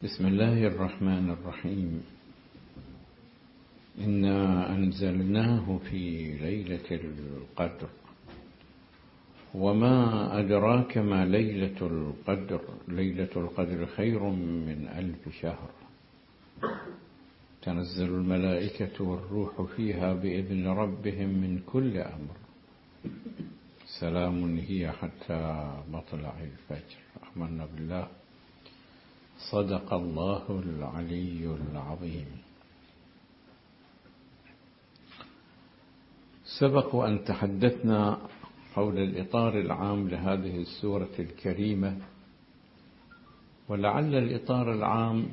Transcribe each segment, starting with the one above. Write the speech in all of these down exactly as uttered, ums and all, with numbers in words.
بسم الله الرحمن الرحيم. إنا أنزلناه في ليلة القدر وما أدراك ما ليلة القدر ليلة القدر خير من ألف شهر تنزل الملائكة والروح فيها بإذن ربهم من كل أمر سلام هي حتى مطلع الفجر. آمنا بالله. صدق الله العلي العظيم. سبق أن تحدثنا حول الإطار العام لهذه السورة الكريمة، ولعل الإطار العام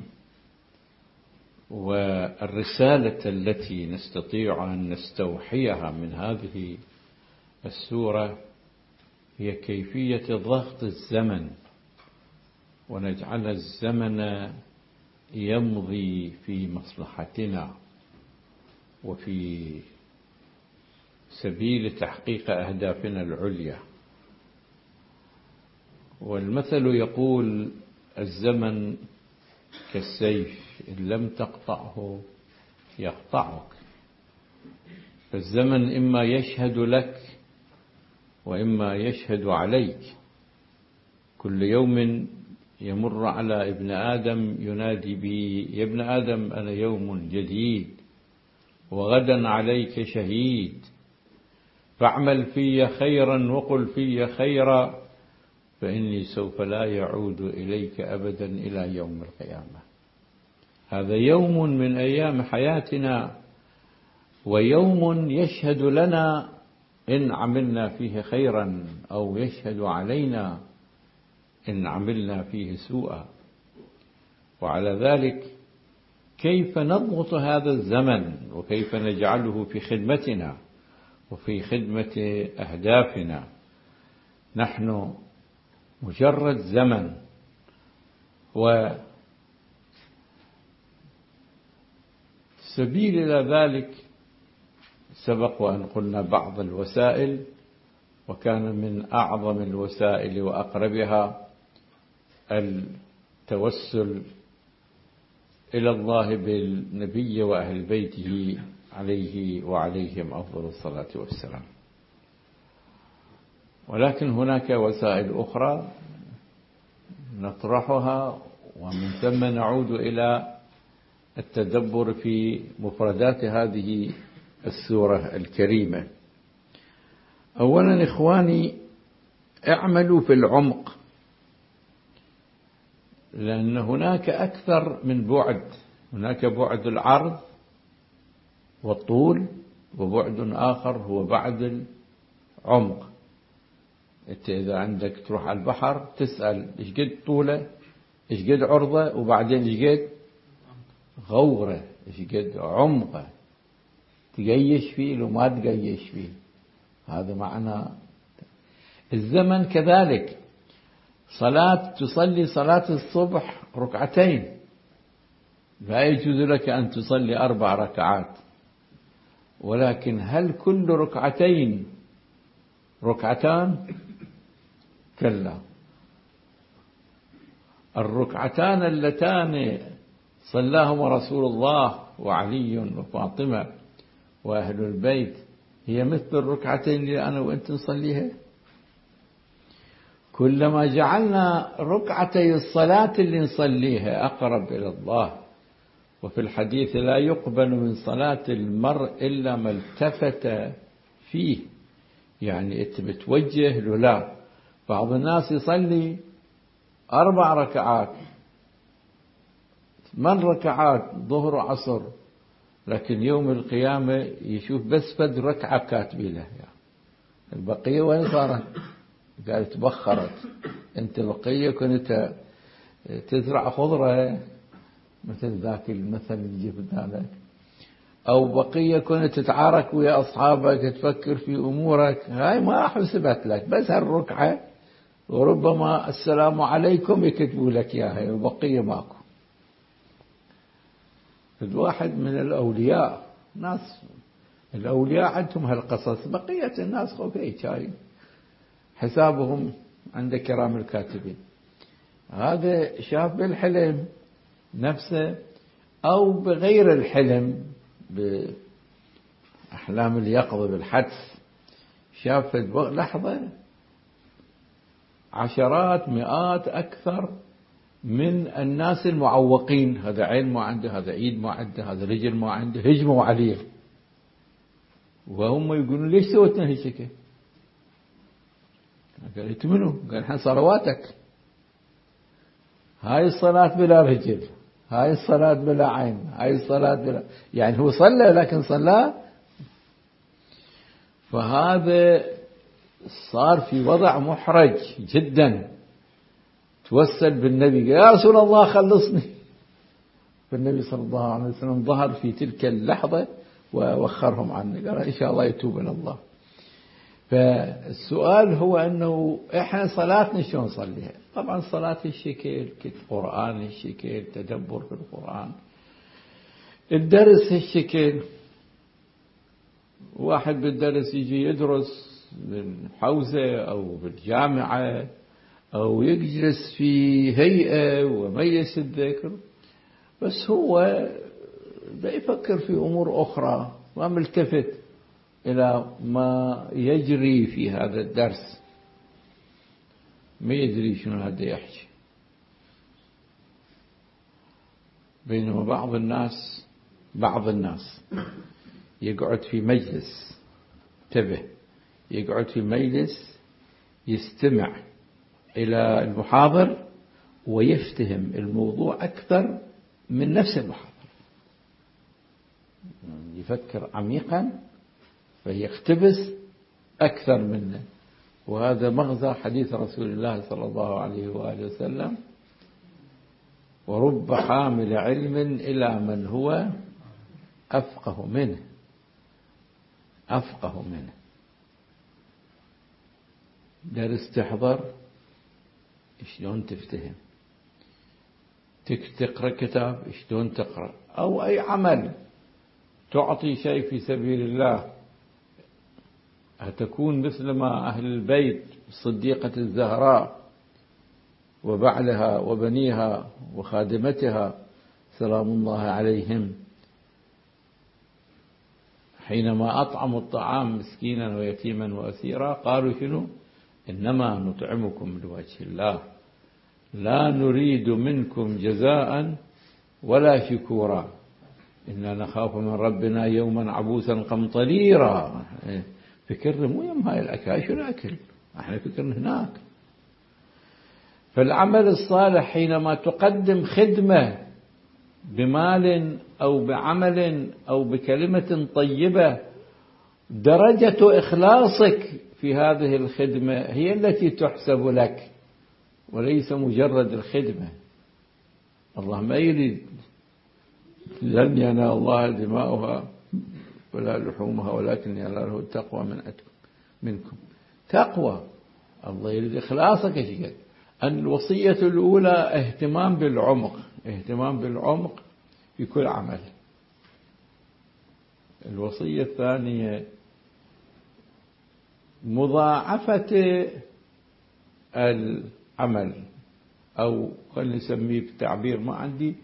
والرسالة التي نستطيع أن نستوحيها من هذه السورة هي كيفية ضغط الزمن ونجعل الزمن يمضي في مصلحتنا وفي سبيل تحقيق أهدافنا العليا. والمثل يقول: الزمن كالسيف إن لم تقطعه يقطعك. فالزمن إما يشهد لك وإما يشهد عليك. كل يوم يمر على ابن آدم ينادي بي: يا ابن آدم أنا يوم جديد وغدا عليك شهيد، فاعمل في خيرا وقل في خيرا فإني سوف لا يعود إليك أبدا إلى يوم القيامة. هذا يوم من أيام حياتنا، ويوم يشهد لنا إن عملنا فيه خيرا أو يشهد علينا إن عملنا فيه سوءا. وعلى ذلك كيف نضبط هذا الزمن وكيف نجعله في خدمتنا وفي خدمة أهدافنا؟ نحن مجرد زمن، وسبيل إلى ذلك سبق وأن قلنا بعض الوسائل، وكان من أعظم الوسائل وأقربها التوسل إلى الله بالنبي وأهل بيته عليه وعليهم أفضل الصلاة والسلام. ولكن هناك وسائل أخرى نطرحها ومن ثم نعود إلى التدبر في مفردات هذه السورة الكريمة. أولا إخواني، اعملوا في العمق، لأن هناك أكثر من بعد. هناك بعد العرض والطول، وبعد آخر هو بعد العمق. أنت إذا عندك تروح على البحر تسأل إيش قد طوله، إيش قد عرضه، وبعدين إيش قد غوره، إيش قد عمقه، تقيش فيه لو ما تقيش فيه. هذا معنى الزمن. كذلك صلاة تصلي صلاة الصبح ركعتين، لا يجوز لك أن تصلي أربع ركعات. ولكن هل كل ركعتين ركعتان؟ كلا. الركعتان اللتان صلاهما رسول الله وعلي وفاطمة وأهل البيت هي مثل الركعتين اللي أنا وأنت نصليها. كلما جعلنا ركعتي الصلاة اللي نصليها أقرب إلى الله. وفي الحديث: لا يقبل من صلاة المرء إلا ما التفت فيه، يعني أنت بتوجه له. لا، بعض الناس يصلي أربع ركعات ثمان ركعات ظهر وعصر، لكن يوم القيامة يشوف بس فد ركعة كاتبي له، يعني البقية وين صارت؟ قالت تبخرت. أنت بقية كنت تزرع خضرة مثل ذاك المثل اللي جبنا لك، أو بقية كنت تتعارك ويا أصحابك تفكر في أمورك، هاي ما حسبت لك، بس هالركعة، وربما السلام عليكم يكتبوا لك ياها وبقية ماكو. الواحد من الأولياء، ناس الأولياء عندهم هالقصص، بقية الناس خوفي شاي حسابهم عند كرام الكاتبين. هذا شاف بالحلم نفسه أو بغير الحلم، بأحلام اليقظة بالحدس، شاف في لحظة عشرات مئات أكثر من الناس المعوقين، هذا عين ما عنده، هذا ايد ما عنده، هذا رجل ما عنده، هجموا عليه وهم يقولون ليش سويتنا هيك؟ قال يتمنوا، قال الحين صلواتك، هاي الصلاة بلا رجل، هاي الصلاة بلا عين، هاي الصلاة بلا، يعني هو صلى لكن صلى. فهذا صار في وضع محرج جدا، توسل بالنبي يا رسول الله خلصني، فالنبي صلى الله عليه وسلم ظهر في تلك اللحظة ووخرهم عنه، قال إن شاء الله يتوب إلى الله. فالسؤال هو أنه إحنا صلاتنا شلون نصليها؟ طبعا صلاة الشكل، قرآن الشكل، تدبر في القرآن، الدرس الشكل، واحد بالدرس يجي يدرس بالحوزة أو بالجامعة أو يجلس في هيئة ومجلس الذكر، بس هو بيفكر في أمور أخرى، ما ملتفت إلى ما يجري في هذا الدرس، ما يدري شنو هذا يحكي. بينما بعض الناس بعض الناس يقعد في مجلس، انتبه، يقعد في مجلس يستمع إلى المحاضر ويفتهم الموضوع أكثر من نفس المحاضر، يفكر عميقا فيقتبس أكثر منه. وهذا مغزى حديث رسول الله صلى الله عليه وآله وسلم: ورب حامل علم إلى من هو أفقه منه، أفقه منه. درس تحضر شلون تفتهم، تقرأ كتاب شلون تقرأ، أو أي عمل تعطي شيء في سبيل الله، هتكون مثل ما أهل البيت الصديقة الزهراء وبعلها وبنيها وخادمتها سلام الله عليهم حينما أطعموا الطعام مسكينا ويتيما وأسيرا قالوا شنو؟ إنما نطعمكم لوجه الله لا نريد منكم جزاء ولا شكورا إنا نخاف من ربنا يوما عبوسا قمطريرا. فكرنا مو يوم هاي الأكل، شو الأكل؟ احنا فكرنا هناك. فالعمل الصالح حينما تقدم خدمة بمال أو بعمل أو بكلمة طيبة، درجة إخلاصك في هذه الخدمة هي التي تحسب لك وليس مجرد الخدمة. الله ما يريد، لن ينال الله دماؤها ولا لحومها ولكن يناله التقوى من منكم. تقوى الله يريد إخلاصك يا شيخ. الوصية الأولى اهتمام بالعمق، اهتمام بالعمق في كل عمل. الوصية الثانية مضاعفة العمل، أو خلينا نسميه بتعبير ما عندي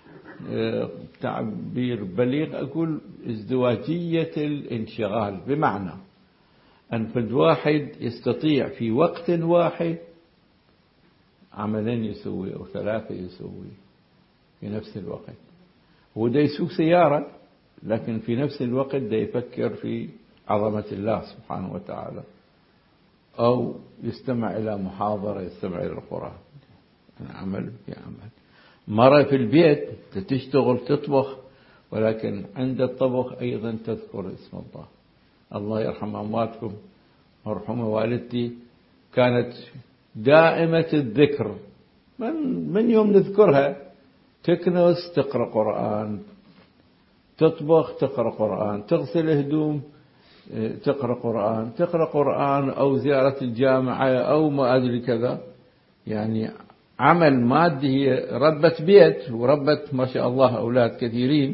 تعبير بليغ، أقول ازدواجية الانشغال، بمعنى أن فد واحد يستطيع في وقت واحد عملين يسوي أو ثلاثة يسوي في نفس الوقت. هو دا يسوق سيارة لكن في نفس الوقت دا يفكر في عظمة الله سبحانه وتعالى، أو يستمع إلى محاضرة، يستمع إلى القرآن، عمل في عمل. مرة في البيت تشتغل تطبخ، ولكن عند الطبخ أيضا تذكر اسم الله. الله يرحم أمواتكم، مرحومة والدتي كانت دائمة الذكر، من, من يوم نذكرها تكنس تقرأ قرآن، تطبخ تقرأ قرآن، تغسل هدوم تقرأ قرآن، تقرأ قرآن أو زيارة الجامعة أو ما أدري كذا. يعني عمل مادي، هي ربة بيت وربت ما شاء الله أولاد كثيرين،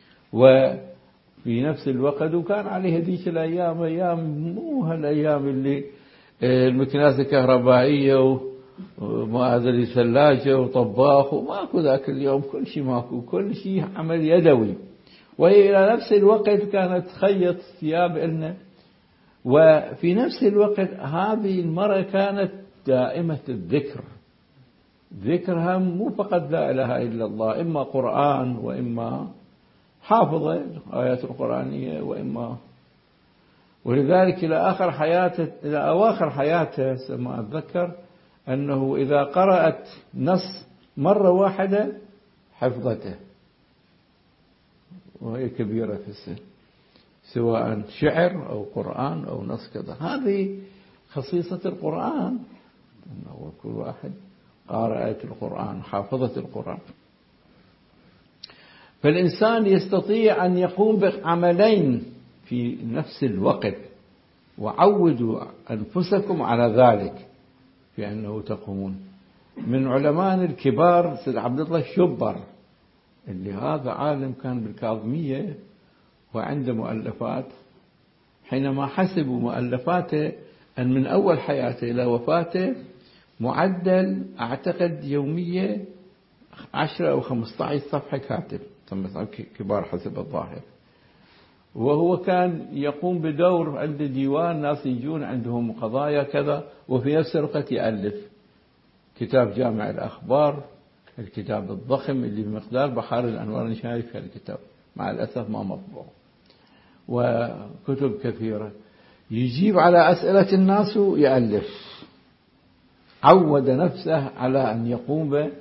وفي نفس الوقت وكان عليه هذيك الأيام أيام مو هالأيام اللي المكنسة الكهربائية وما أدري ثلاجة وطباخ وماكو ذاك اليوم، كل شيء ماكو، كل شيء عمل يدوي. وهي إلى نفس الوقت كانت تخيط ثياب إلنا، وفي نفس الوقت هذه المرأة كانت دائمة الذكر، ذكرها مو فقط لا إله إلا الله، إما قرآن وإما حافظة الآيات القرآنية وإما، ولذلك إلى آخر حياته، إلى أواخر حياته ما أتذكر أنه إذا قرأت نص مرة واحدة حفظته وهي كبيرة في السن، سواء شعر أو قرآن أو نص كذا. هذه خصيصة القرآن، أنه كل واحد قارئة القرآن، حافظة القرآن. فالإنسان يستطيع أن يقوم بعملين في نفس الوقت، وعودوا أنفسكم على ذلك في أنه تقومون. من علماء الكبار سيد عبد الله الشبر، اللي هذا عالم كان بالكاظمية وعنده مؤلفات، حينما حسبوا مؤلفاته أن من أول حياته إلى وفاته معدل أعتقد يومية عشرة أو خمسة عشر صفحة كاتب، كبار حسب الظاهر. وهو كان يقوم بدور، عنده ديوان، ناس يجون عندهم قضايا كذا، وفي نفس الوقت يألف كتاب جامع الأخبار، الكتاب الضخم اللي بمقدار بحار الأنوار. أنا شايف هالكتاب، مع الأسف ما مطبوع، وكتب كثيرة. يجيب على أسئلة الناس ويألف. عود نفسه على أن يقوم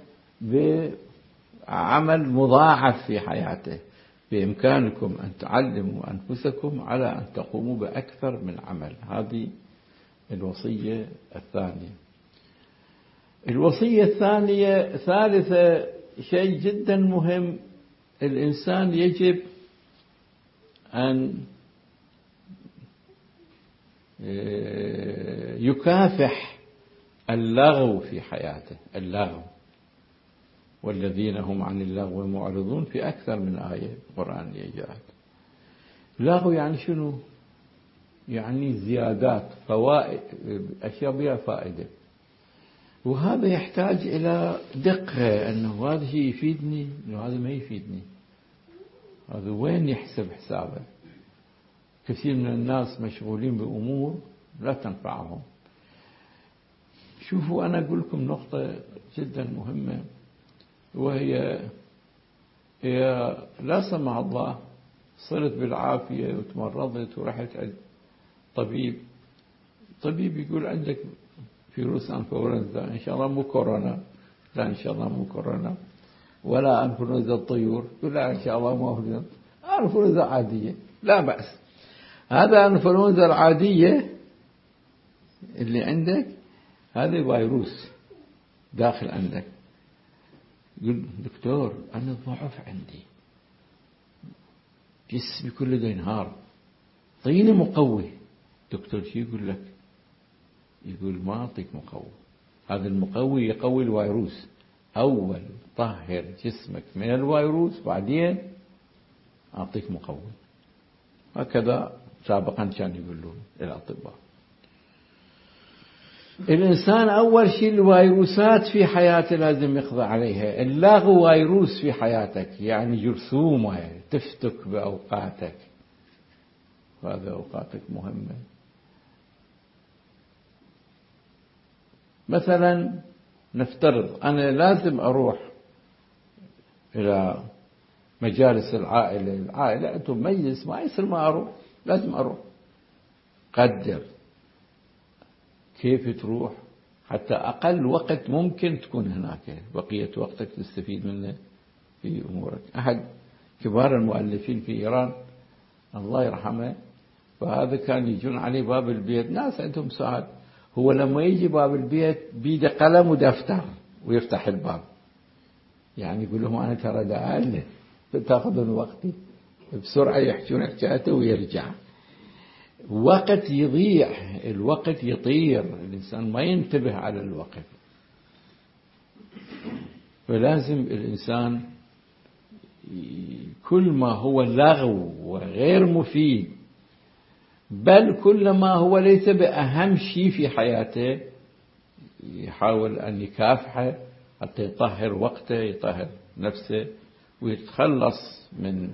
بعمل مضاعف في حياته. بإمكانكم أن تعلموا أنفسكم على أن تقوموا بأكثر من عمل. هذه الوصية الثانية. الوصية الثانية ثالثة، شيء جدا مهم، الإنسان يجب أن يكافح اللغو في حياته. اللغو، والذين هم عن اللغو معرضون، في أكثر من آية قرآنية جاءت. اللغو يعني شنو؟ يعني زيادات، فوائد، أشياء بها فائدة، وهذا يحتاج إلى دقة، أنه هذا شيء يفيدني وهذا ما يفيدني، هذا وين يحسب حسابه. كثير من الناس مشغولين بأمور لا تنفعهم. شوفوا، أنا أقول لكم نقطة جدا مهمة، وهي هي لا سمح الله صرت بالعافية وتمرضت ورحت عند طبيب، طبيب يقول عندك فيروس انفلونزا، إن شاء الله مو كورونا، لا إن شاء الله مو كورونا، ولا انفلونزا الطيور، لا إن شاء الله مو انفلونزا عادية، لا بأس. هذا انفلونزا العادية اللي عندك، هذا فيروس داخل عندك. يقول دكتور أنا ضعف عندي، جسمي كله ده ينهار، طيني مقوي. دكتور شو يقول لك؟ يقول ما أعطيك مقوي، هذا المقوي يقوي الفيروس. أول طهر جسمك من الفيروس، بعدين أعطيك مقوي. هكذا سابقا كان يقولون الأطباء. الإنسان أول شيء الفيروسات في حياته لازم يقضى عليها. اللغو فيروس في حياتك، يعني جرثومة يعني تفتك بأوقاتك، وهذا أوقاتك مهمة. مثلا نفترض أنا لازم أروح إلى مجالس العائلة، العائلة أنتم مجلس، ما يصير ما أروح، لازم أروح. قدر كيف تروح حتى أقل وقت ممكن تكون هناك، بقية وقتك تستفيد منه في أمورك. أحد كبار المؤلفين في إيران الله يرحمه، فهذا كان يجون عليه باب البيت ناس عندهم سؤال، هو لما يجي باب البيت بيده قلم ودفتر ويفتح الباب، يعني يقول لهم أنا ترى داعي تأخذون وقتي، بسرعة يحجون حكايته ويرجع. وقت يضيع، الوقت يطير، الإنسان ما ينتبه على الوقت. فلازم الإنسان كل ما هو لغو وغير مفيد، بل كل ما هو ليس بأهم شيء في حياته، يحاول أن يكافحه حتى يطهر وقته يطهر نفسه ويتخلص من.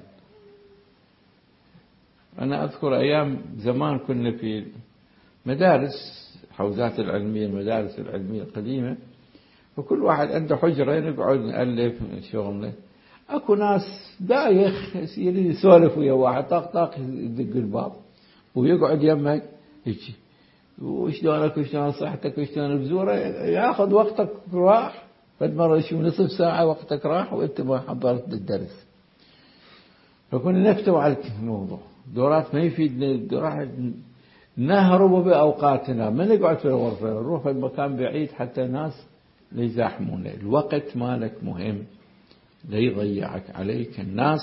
أنا أذكر أيام زمان كنا في مدارس حوزات العلمية المدارس العلمية القديمة، وكل واحد عنده حجرة نقعد نألف شغلنا. أكو ناس دايخ يصير يسولف ويا واحد طاق طاق يدق الباب ويقعد يمك يجي وشلونك وشلون صحتك وشلون البزورة، ياخذ وقتك راح بعد مرة شو نصف ساعة وقتك راح وانت ما حضرت الدرس. فكنا نفتو على الموضوع دورات ما يفيدنا، دورات نهرب بأوقاتنا ما نقعد في الغرفة نروح في مكان بعيد حتى ناس لا يزاحمونا. الوقت مالك مهم لا يضيعك عليك الناس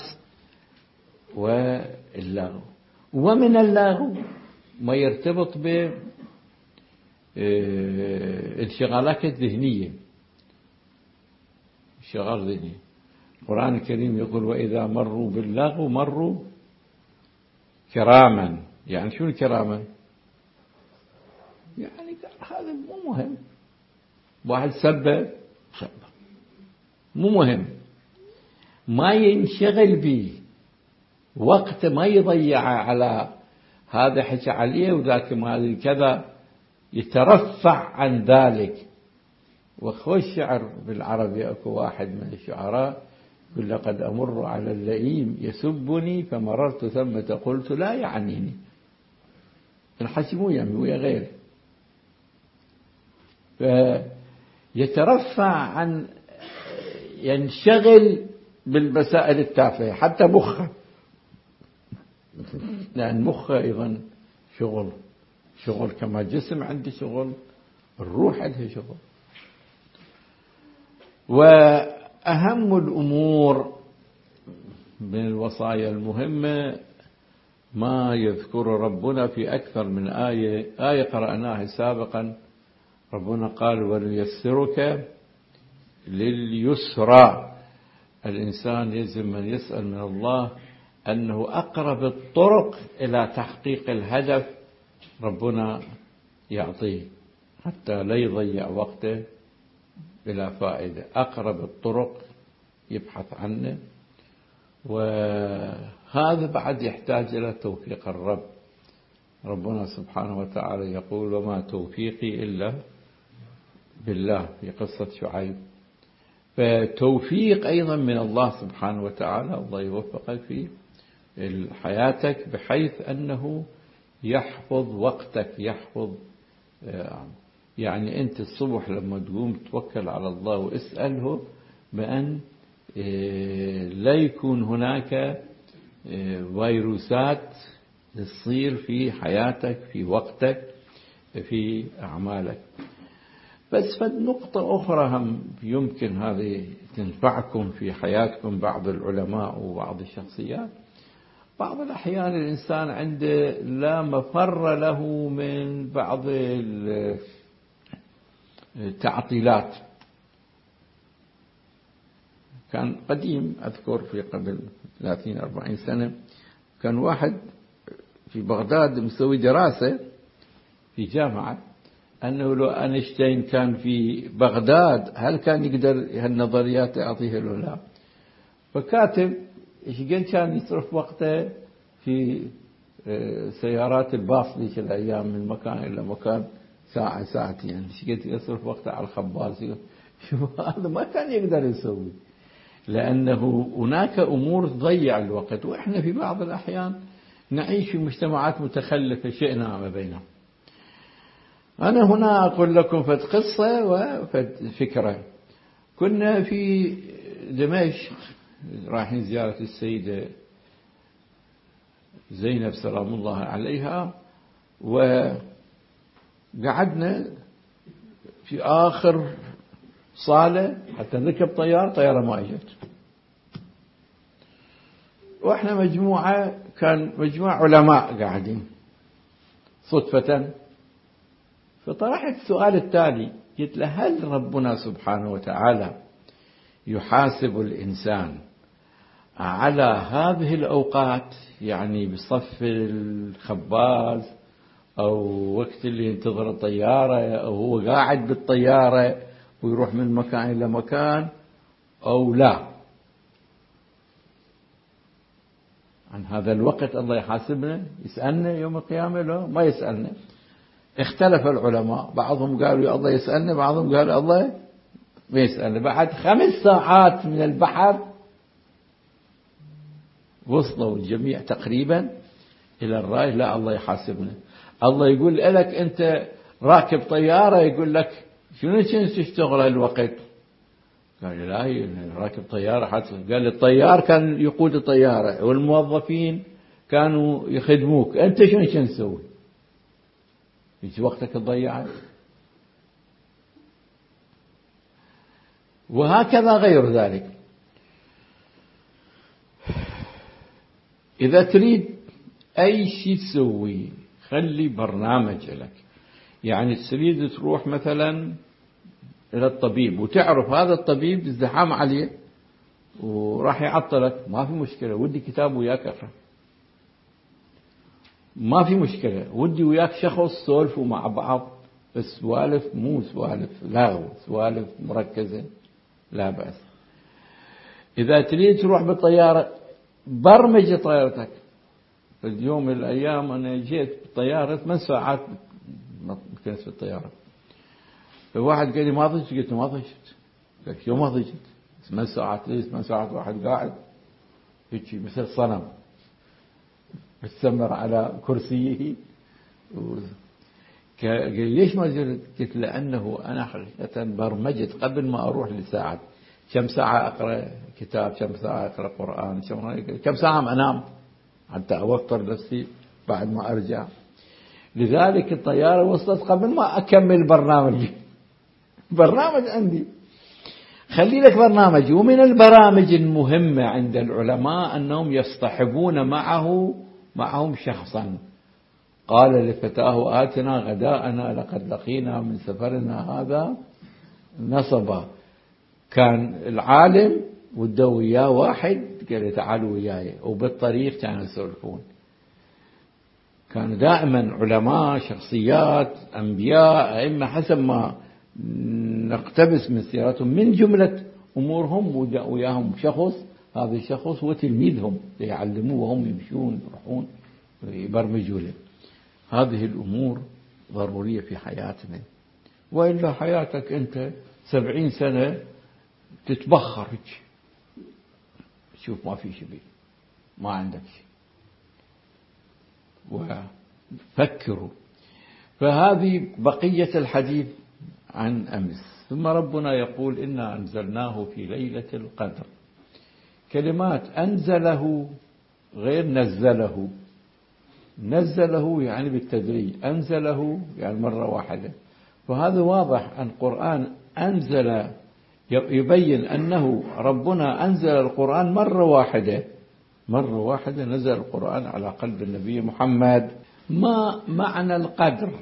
واللغو. ومن اللغو ما يرتبط بالانشغالات الذهنية، شغال ذهني. القرآن الكريم يقول وإذا مروا باللغو مروا كراما. يعني شو الكراما؟ يعني هذا مو مهم، واحد سبب سبب مو مهم، ما ينشغل به وقت ما يضيعه على هذا حكى عليه وذاك ما كذا، يترفع عن ذلك. وخوش شعر بالعربي اكو واحد من الشعراء يقول لقد أمر على اللئيم يسبني فمررت ثمة قلت لا يعنيني. الحكي مو يمي ويا غيره، فيترفع عن ينشغل بالمسائل التافهة حتى مخه، لأن مخه أيضا شغل شغل كما جسم عنده شغل الروح عندها شغل. وأهم الأمور من الوصايا المهمة ما يذكر ربنا في أكثر من آية. آية قرأناها سابقا ربنا قال وليسرك لليسرى. الإنسان يجب أن يسأل من الله أنه أقرب الطرق إلى تحقيق الهدف ربنا يعطيه حتى لا يضيع وقته بلا فائدة. أقرب الطرق يبحث عنه، وهذا بعد يحتاج إلى توفيق الرب. ربنا سبحانه وتعالى يقول وما توفيقي إلا بالله في قصة شعيب. فتوفيق أيضا من الله سبحانه وتعالى، الله يوفقك في حياتك بحيث أنه يحفظ وقتك، يحفظ يعني أنت الصبح لما تقوم توكل على الله واسأله بأن لا يكون هناك فيروسات تصير في حياتك في وقتك في أعمالك. بس فالنقطة أخرى هم يمكن هذه تنفعكم في حياتكم. بعض العلماء وبعض الشخصيات بعض الأحيان الإنسان عنده لا مفر له من بعض التعطيلات. كان قديم أذكر في قبل ثلاثين أربعين سنة كان واحد في بغداد مسوي دراسة في جامعة أنه لو أينشتاين كان في بغداد هل كان يقدر هالنظريات يعطيها له لا. فكاتب إيش قد كان يصرف وقته في سيارات الباص ذيك الأيام من مكان إلى مكان ساعة ساعتين، إيش قد يصرف وقته على الخباز. شوف هذا ما كان يقدر يسوي لأنه هناك أمور تضيع الوقت. وإحنا في بعض الأحيان نعيش في مجتمعات متخلفة شئنا ما بينهم. أنا هنا أقول لكم فد قصة وفد فكرة. كنا في دمشق رايحين زيارة السيدة زينب سلام الله عليها، وقعدنا في آخر صالة حتى نركب طيارة طيارة ما اجت. واحنا مجموعة كان مجموعة علماء قاعدين صدفة. فطرحت السؤال التالي قلت له هل ربنا سبحانه وتعالى يحاسب الإنسان على هذه الأوقات، يعني بصف الخباز أو وقت اللي ينتظر الطيارة، أو هو قاعد بالطيارة ويروح من مكان إلى مكان أو لا. عن هذا الوقت الله يحاسبنا يسألنا يوم القيامة؟ لا، ما يسألنا. اختلف العلماء، بعضهم قالوا يا الله يسألنا، بعضهم قالوا الله ما يسألنا. بعد خمس ساعات من البحر وصلوا الجميع تقريبا إلى الرأي لا الله يحاسبنا. الله يقول لك أنت راكب طيارة، يقول لك شنو كنت تشتغل هالوقت؟ قال لا راكب طيارة حتى. قال الطيار كان يقود الطيارة والموظفين كانوا يخدموك، أنت شنو كنت تسوي؟ يجي وقتك تضيعه. وهكذا غير ذلك. إذا تريد أي شيء تسوي خلي برنامج لك. يعني تريد تروح مثلا إلى الطبيب وتعرف هذا الطبيب ازدحام عليه وراح يعطلك، ما في مشكلة، ودي كتاب وياك اقرأ، ما في مشكلة، ودي وياك شخص سولفوا مع بعض، بس سوالف مو سوالف لاغو، سوالف مركزة لا بأس. إذا تريد تروح بالطيارة برمج طيارتك. اليوم من الأيام أنا جيت بالطيارة ثمان ساعات كنت في الطيارة. فواحد قال لي ما ضجت، قلت ما ضجت. قال شو ما ضجت؟ ثمان ساعات ليش ثمان ساعات واحد قاعد هيك مثل صنم مستمر على كرسيه و... قال ليش ما زلت؟ قلت لأنه أنا حقيقة برمجت قبل ما أروح لساعة كم ساعة أقرأ كتاب، كم ساعة أقرأ قرآن، كم ساعة أنام حتى أوفر نفسي بعد ما أرجع. لذلك الطيارة وصلت قبل ما أكمل برنامجي. برنامج عندي، خلي لك برنامج. ومن البرامج المهمة عند العلماء أنهم يصطحبون معه معهم شخصا. قال لفتاه آتنا غداءنا لقد لقينا من سفرنا هذا نصبا. كان العالم وده وياه واحد قال تعالوا وياي، وبالطريق كانوا يسولفون. كانوا دائما علماء، شخصيات، أنبياء، أئمة، حسب ما نقتبس من سيرتهم من جملة أمورهم وده وياهم شخص، هذا الشخص هو تلميذهم يعلموه وهم يمشون يروحون يبرمجوا له. هذه الأمور ضرورية في حياتنا، وإلا حياتك أنت سبعين سنة تتبخر، شوف ما في شيء، ما عندك شيء. وفكروا. فهذه بقية الحديث عن أمس. ثم ربنا يقول إنا أنزلناه في ليلة القدر. كلمات أنزله غير نزله. نزله يعني بالتدريج، أنزله يعني مرة واحدة. فهذا واضح أن القرآن أنزل، يبين أنه ربنا أنزل القرآن مرة واحدة، مرة واحدة نزل القرآن على قلب النبي محمد. ما معنى القدر؟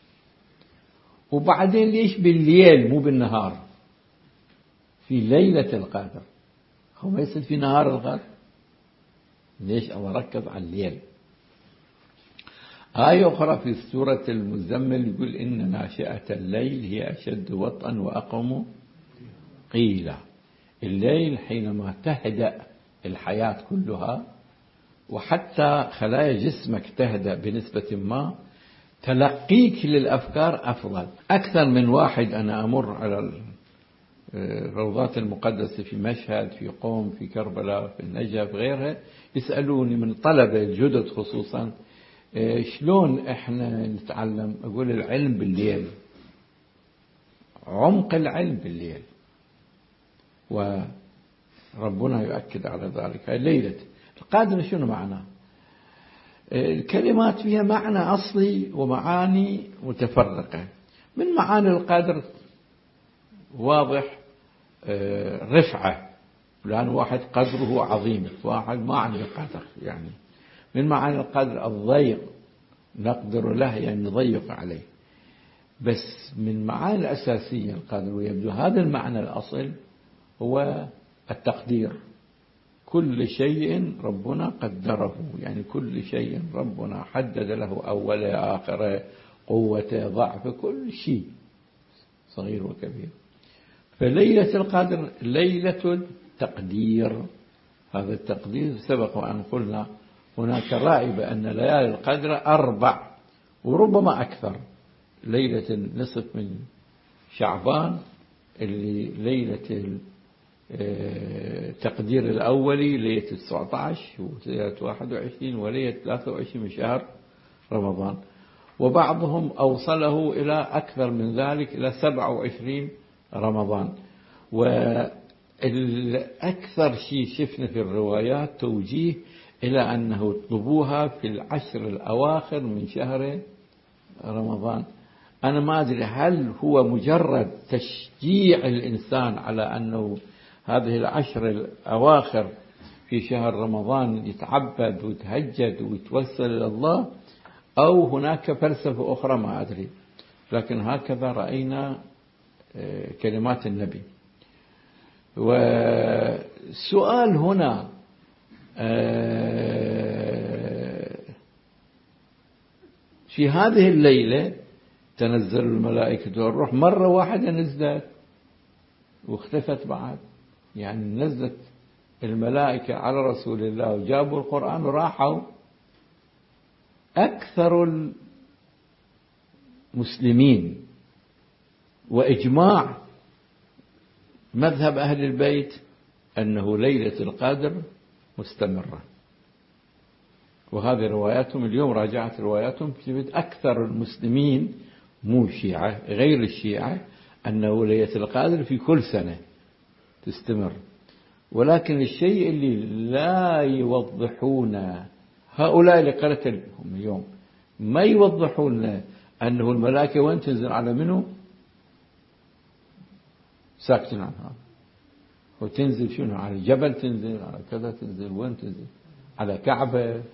وبعدين ليش بالليل مو بالنهار؟ في ليلة القدر، هو ما يصير في نهار القدر؟ ليش الله ركز على الليل؟ آية أخرى في سورة المزمل يقول إن ناشئة الليل هي أشد وطئا وأقوم قيلا. الليل حينما تهدأ الحياة كلها، وحتى خلايا جسمك تهدأ بنسبة ما، تلقيك للأفكار أفضل. أكثر من واحد أنا أمر على الروضات المقدسة في مشهد، في قوم، في كربلاء، في النجف، غيرها، يسألوني من طلبة الجدد خصوصا شلون احنا نتعلم؟ أقول العلم بالليل، عمق العلم بالليل، وربنا يؤكد على ذلك. ليلة القدر شنو معناه؟ الكلمات فيها معنى أصلي ومعاني متفرقة. من معاني القدر واضح رفعة، لأن واحد قدره عظيم، واحد ما عنده قدر. يعني من معاني القدر الضيق، نقدر له يعني نضيق عليه. بس من معاني الأساسية القدر، ويبدو هذا المعنى الأصل هو التقدير. كل شيء ربنا قدره، يعني كل شيء ربنا حدد له أوله آخره قوته ضعفه كل شيء صغير وكبير. فليلة القدر ليلة التقدير، هذا التقدير سبق وأن قلنا هناك رأي بأن ليالي القدر أربع وربما أكثر. ليلة النصف من شعبان اللي ليلة التقدير الأولي ليلة تسعة عشر وليلة واحد وعشرين وليلة ثلاثة وعشرين من شهر رمضان، وبعضهم أوصله إلى أكثر من ذلك إلى سبعة وعشرين رمضان. والأكثر شيء شفنا في الروايات توجيه إلى أنه اطلبوها في العشر الأواخر من شهر رمضان. أنا ما أدري هل هو مجرد تشجيع الإنسان على أنه هذه العشر الأواخر في شهر رمضان يتعبد ويتهجد ويتوسل إلى الله، أو هناك فلسفة أخرى ما أدري، لكن هكذا رأينا كلمات النبي. والسؤال هنا في هذه الليلة تنزل الملائكة والروح، مرة واحدة نزلت واختفت بعد، يعني نزلت الملائكة على رسول الله وجابوا القرآن وراحوا. أكثر المسلمين وإجماع مذهب أهل البيت أنه ليلة القدر مستمرة، وهذه رواياتهم اليوم راجعت رواياتهم في أكثر المسلمين مو شيعة غير الشيعة أنه ليلة القدر في كل سنة تستمر. ولكن الشيء اللي لا يوضحون هؤلاء اللي قرأت لهم اليوم ما يوضحون أنه الملائكة وين تنزل على منه، ساكتين عنها، وتنزل شنو على الجبل، تنزل على كذا، تنزل وين تنزل على كعبة.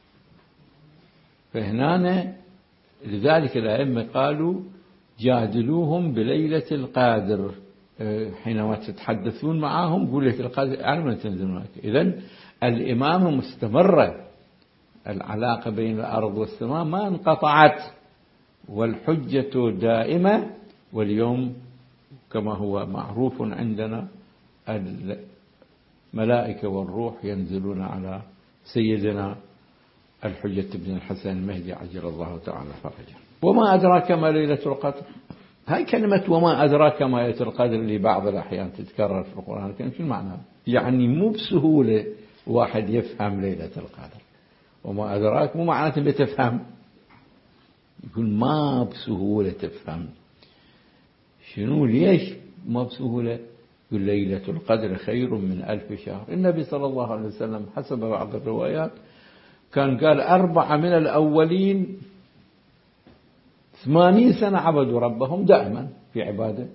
فهنا لذلك الأئمة قالوا جادلوهم بليلة القدر، حينما تتحدثون معهم قول ليلة القدر أعلم أن تنزل هناك. إذن الإمامة مستمرة، العلاقة بين الأرض والسماء ما انقطعت، والحجة دائمة. واليوم كما هو معروف عندنا الملائكة والروح ينزلون على سيدنا الحجة بن الحسن المهدي عجل الله تعالى فرجه. وما أدراك ما ليلة القدر، هاي كلمة وما أدراك ما ليلة القدر اللي بعض الأحيان تتكرر في القرآن الكريم، شو معناها؟ يعني مو بسهولة واحد يفهم ليلة القدر. وما أدراك مو معناته بتفهم، يقول ما بسهولة تفهم. شنو ليش ما بسهولة؟ يقول ليلة القدر خير من ألف شهر. النبي صلى الله عليه وسلم حسب بعض الروايات كان قال أربعة من الأولين ثمانين سنة عبدوا ربهم دائما في عبادة،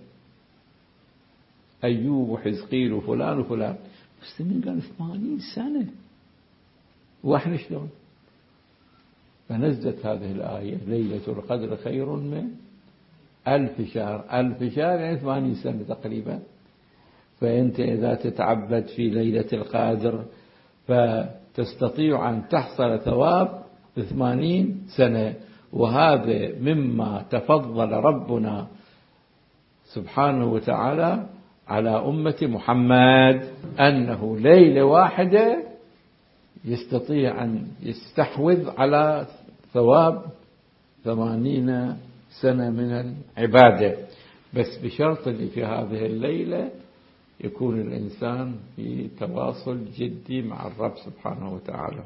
أيوب وحزقيل وفلان وفلان. مسلمين قال ثمانين سنة، وإحنا شلون؟ فنزلت هذه الآية ليلة القدر خير من ألف شهر. ألف شهر يعني ثمانين سنة تقريبا. فأنت إذا تتعبد في ليلة القدر فتستطيع أن تحصل ثواب ثمانين سنة. وهذا مما تفضل ربنا سبحانه وتعالى على أمة محمد، أنه ليلة واحدة يستطيع أن يستحوذ على ثواب ثمانين سنة من العبادة، بس بشرط اللي في هذه الليلة يكون الإنسان في تواصل جدي مع الرب سبحانه وتعالى.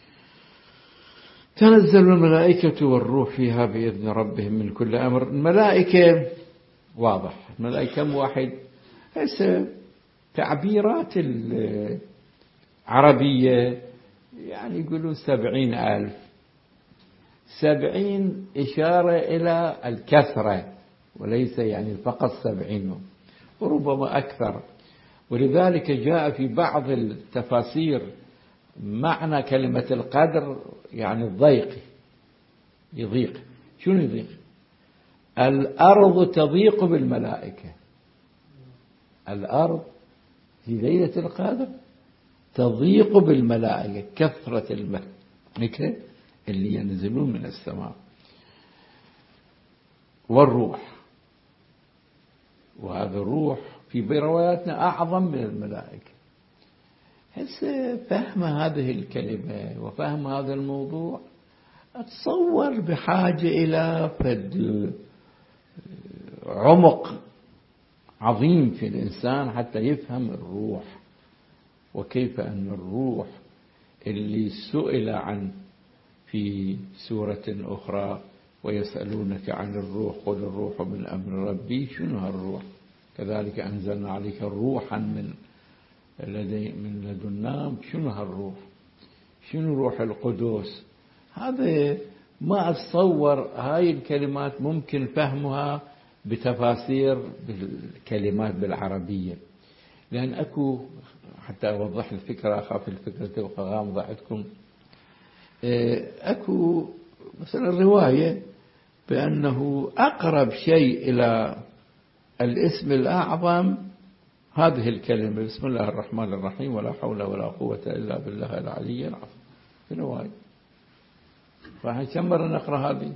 تنزل الملائكة والروح فيها بإذن ربهم من كل أمر. الملائكة واضح، الملائكة كم واحد؟ هسه تعبيرات العربية يعني يقولون سبعين ألف. سبعين إشارة إلى الكثرة وليس يعني فقط سبعين، وربما أكثر. ولذلك جاء في بعض التفاسير معنى كلمة القدر يعني الضيق، يضيق. شنو يضيق؟ الأرض تضيق بالملائكة. الأرض في ليلة القدر تضيق بالملائكة، كثرة الملائكة اللي ينزلون من السماء، والروح. وهذا الروح في برواياتنا أعظم من الملائكة. هسه فهم هذه الكلمة وفهم هذا الموضوع أتصور بحاجة إلى فد عمق عظيم في الإنسان حتى يفهم الروح، وكيف أن الروح اللي سئل عن في سورة أخرى ويسألونك عن الروح قل الروح من أمر ربي. شنو هالروح؟ كذلك أنزلنا عليك روحا من لدي من لدنا. شنو هالروح؟ شنو روح القدس؟ هذا ما أتصور هاي الكلمات ممكن فهمها بتفاسير بالكلمات بالعربية، لأن أكو حتى أوضح الفكرة، أخاف الفكرة تبقى غامضة عندكم. أكو مثلا رواية بأنه أقرب شيء إلى الاسم الأعظم هذه الكلمة بسم الله الرحمن الرحيم ولا حول ولا قوة إلا بالله العلي العظيم. في رواية راح كم مرة نقرأ هذه؟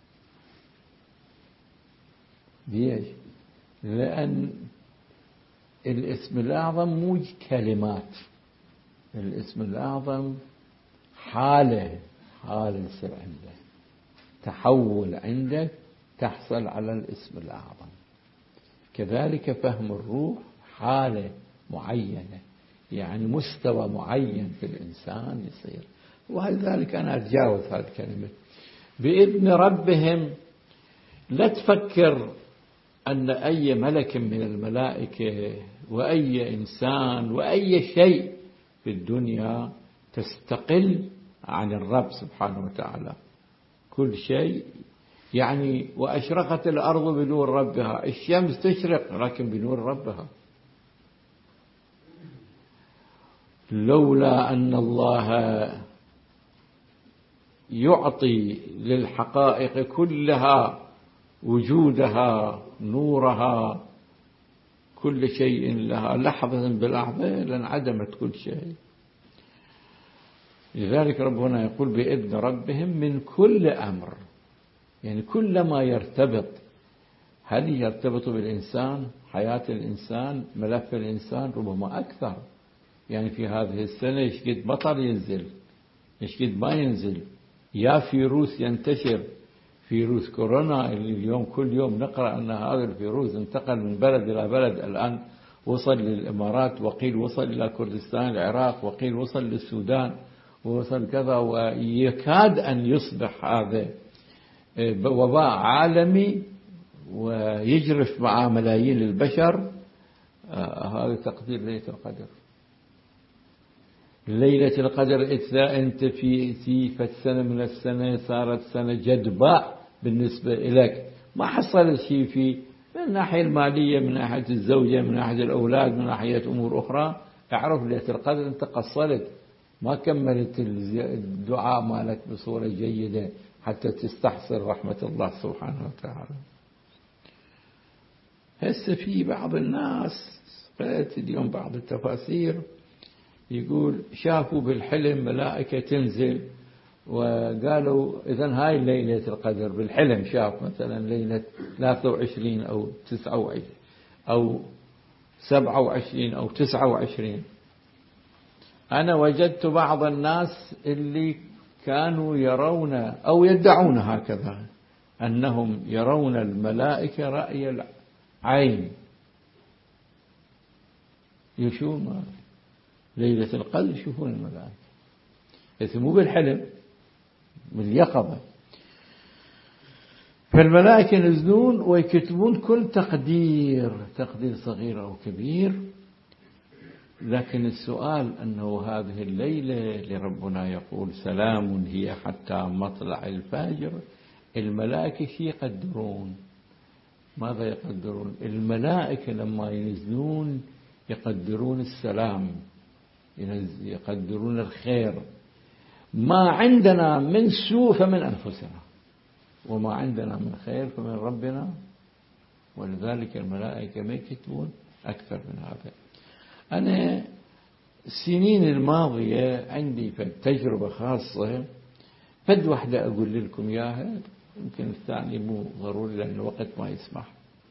ليش؟ لأن الاسم الأعظم مو كلمات، الاسم الأعظم حالة، حالة يصير عندك تحول، عندك تحصل على الاسم الأعظم. كذلك فهم الروح حالة معينة، يعني مستوى معين في الإنسان يصير. ولذلك أنا أتجاوز هذه الكلمة بإذن ربهم. لا تفكر أن أي ملك من الملائكة وأي إنسان وأي شيء في الدنيا تستقل عن الرب سبحانه وتعالى. كل شيء يعني وأشرقت الأرض بنور ربها، الشمس تشرق لكن بنور ربها. لولا أن الله يعطي للحقائق كلها وجودها نورها، كل شيء لها لحظة باللحظة لانعدمت كل شيء. لذلك ربنا يقول بإذن ربهم من كل أمر، يعني كل ما يرتبط، هل يرتبط بالإنسان، حياة الإنسان، ملف الإنسان، ربما أكثر. يعني في هذه السنة يشقد مطر ينزل، يشقد ما ينزل، يا فيروس ينتشر، فيروس كورونا اللي اليوم كل يوم نقرأ أن هذا الفيروس انتقل من بلد إلى بلد، الآن وصل للإمارات، وقيل وصل إلى كردستان العراق، وقيل وصل للسودان، ووصل كذا، ويكاد أن يصبح هذا وباء عالمي ويجرف مع ملايين البشر. هذا تقدير ليلة القدر. ليلة القدر إذا أنت في في سنة من السنة صارت سنة جدباء بالنسبة لك، ما حصلت شيء في من الناحية المالية، من ناحية الزوجة، من ناحية الأولاد، من ناحية أمور أخرى، اعرف ليلة القدر أنت قصرت، ما كملت الدعاء مالك بصورة جيدة حتى تستحصل رحمة الله سبحانه وتعالى. هسه في بعض الناس قرأت اليوم بعض التفاسير يقول شافوا بالحلم ملائكة تنزل، وقالوا إذن هاي ليلة القدر بالحلم، شاف مثلا ليلة ثلاثة وعشرين أو تسعة وعشرين أو سبعة وعشرين أو تسعة وعشرين. أنا وجدت بعض الناس اللي كانوا يرون أو يدعون هكذا أنهم يرون الملائكة رأي العين، يشوفون ليلة القدر يشوفون الملائكة، بس مو بالحلم، باليقظة. فالملائكة ينزلون ويكتبون كل تقدير، تقدير صغير أو كبير. لكن السؤال أنه هذه الليلة لربنا يقول سلام هي حتى مطلع الفجر، الملائكة شي يقدرون؟ ماذا يقدرون؟ الملائكة لما ينزلون يقدرون السلام، يقدرون الخير. ما عندنا من سوء فمن أنفسنا، وما عندنا من خير فمن ربنا. ولذلك الملائكة ما يكتبون أكثر من هذا. أنا السنين الماضية عندي تجربة خاصة، فد واحدة أقول لكم إياها، يمكن الثاني مو ضروري لأن الوقت ما يسمح.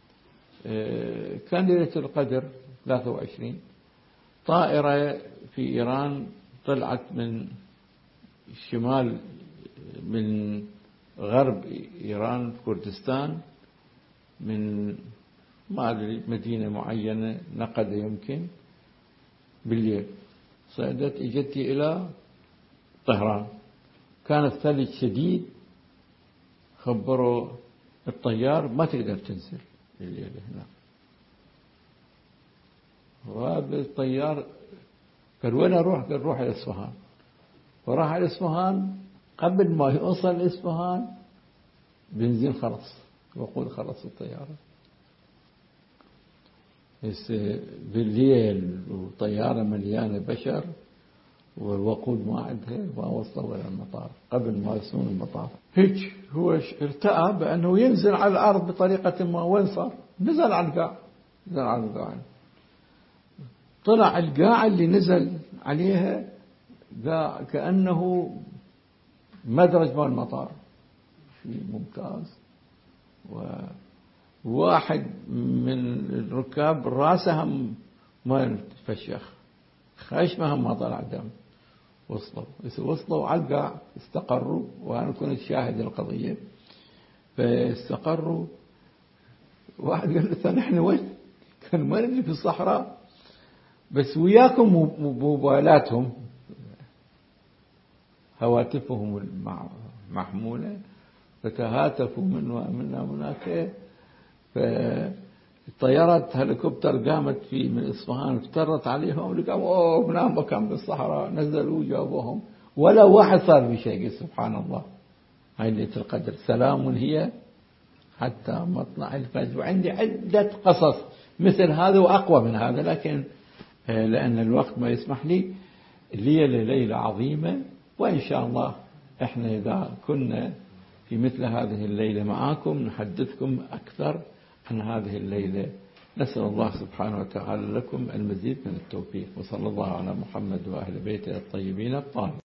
كان ليلة القدر ثلاثة وعشرين، طائرة في إيران طلعت من الشمال، من غرب إيران في كردستان، من ما أدري مدينة معينة، نقدة يمكن، بالليل صعدت اجتي إلى طهران. كان الثلج شديد، خبروا الطيار ما تقدر تنزل بالليل هنا. وهذا الطيار قال وين أروح؟ قال روح إلى إصفهان. وراح إلى إصفهان، قبل ما يوصل إصفهان بنزين خلص، وقود خلص الطيارة. بالليل وطيارة مليانة بشر والوقود ما عندها، ما وصلوا إلى المطار قبل ما يصلون المطار. هيك هو ارتأى بأنه ينزل على الأرض بطريقة ما. وين صار؟ نزل على القاع، نزل على القاع. طلع القاع اللي نزل عليها قاع كأنه مدرج مال المطار، شيء ممتاز. وواحد من الركاب راسه هم ما تفشخ، خشمه هم ما طلع دم. وصلوا وصلوا على القاع، استقروا، وأنا كنت شاهد القضية. فاستقروا. واحد قال له نحن وين؟ كان ما ندري في الصحراء، بس وياكم موبايلاتهم، هواتفهم المحمولة، فتهاتفوا من ومنا هناك. فالطيارات هليكوبتر قامت في من إصفهان، افترت عليهم، لقوا اوه منام مكان بالصحراء، نزلوا وجابوهم، ولا واحد صار بشيء. سبحان الله. هاي ليلة القدر، سلام هي حتى مطلع الفجر. وعندي عدة قصص مثل هذا وأقوى من هذا، لكن لأن الوقت ما يسمح لي. الليلة ليلة عظيمة، وإن شاء الله إحنا إذا كنا في مثل هذه الليلة معاكم نحدثكم أكثر عن هذه الليلة. نسأل الله سبحانه وتعالى لكم المزيد من التوفيق، وصلى الله على محمد وأهل بيته الطيبين الطاهرين.